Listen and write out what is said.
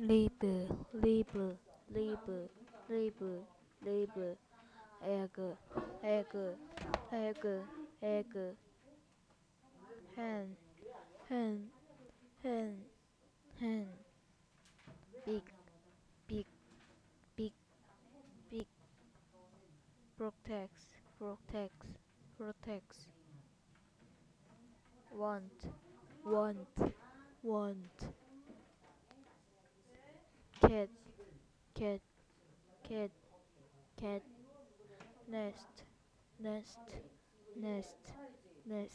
label, label, label, label, label, egg, egg, egg, egg, hen, hen, hen, hen, big, big, big, big, protects, protects, protects, want, want, want, cat, cat, cat, cat, nest, nest, nest, nest.